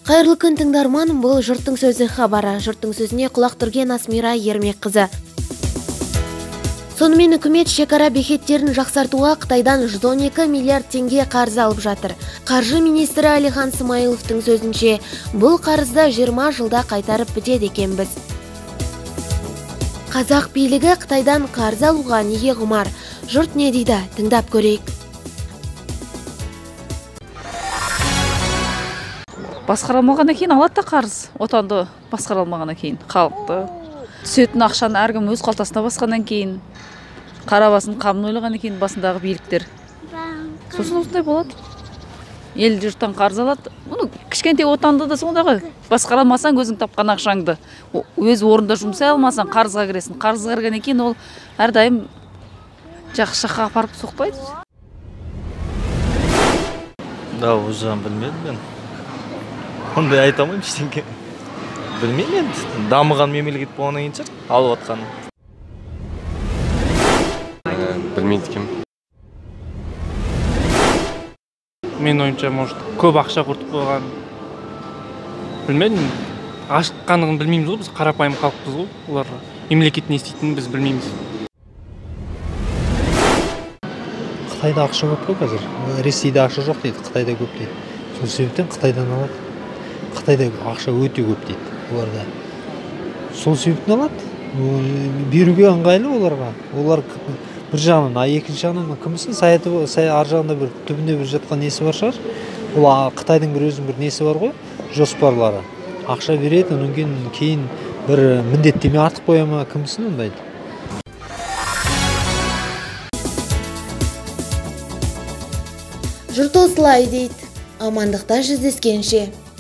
Қайырлы күн тыңдарман, бұл жұрттың сөзі хабары. Жұрттың сөзіне құлақ түрген Асмира Ермек қызы. Сонымен үкімет шекара бекеттерін жақсартуға Қытайдан 112 миллиард теңге қарыз алып жатыр. Қаржы министрі Әлихан Смайыловтың сөзінше, бұл қарызды 20 жылда қайтарып бітеді екенбіз. Қазақ билігі Қытайдан қарыз алуға неге құмар? Жұрт не дейді? Тыңдап көрейік. Басқарылмағаннан кейін алады да қарыз. Отанды басқарылмағаннан кейін халықты. Түсетін ақшаны әркім өз қалтасына басқаннан кейін, қарабасын қамын ойлағаннан кейін басындағы биліктер. Сосын осындай болады. Ел жұрттан қарыз алады. Мұны кішкентай отанды да сондағы. Басқарылмасаң өзің тапқан ақшаңды өз орында жұмсай алмасаң қарызға кіресің. Қарызға кіргеннен кейін ол әрдайым жақсы жаққа апарып соқпайды. Да, уже білмедім мен. Ондай айта алмаймын ештеңе. Білмеймін енді. Дамыған мемлекет болғаннан кейін шығар алып отқаны. Білмейді кім. Мен ойымша, может, көп ақша құртып қойған. Білмедім. Ашыққанығын білмейміз ғой, біз қарапайым халықпыз ғой. Олар мемлекет не істейтінін біз білмейміз. Қытайда ақша көп қой қазір. Ресейде ақша жоқ дейді, Қытайда көп дейді. Сол себептен Қытайдан алады. Қытайда ақша өте көп дейді оларда. Сол себептен алады. Беруге ыңғайлы оларға. Олар бір жағынан, екінші жағынан кімсің саяты ар жағында бір түбінде бір жатқан несі бар шығар. Ол Қытайдың бір өзінің бір несі бар ғой, жоспарлары. Ақша береді, онан кейін бір міндеттеме артып қоя ма, кімсің ондайды. Жұрт осылай дейді. Амандықта жүздескенше.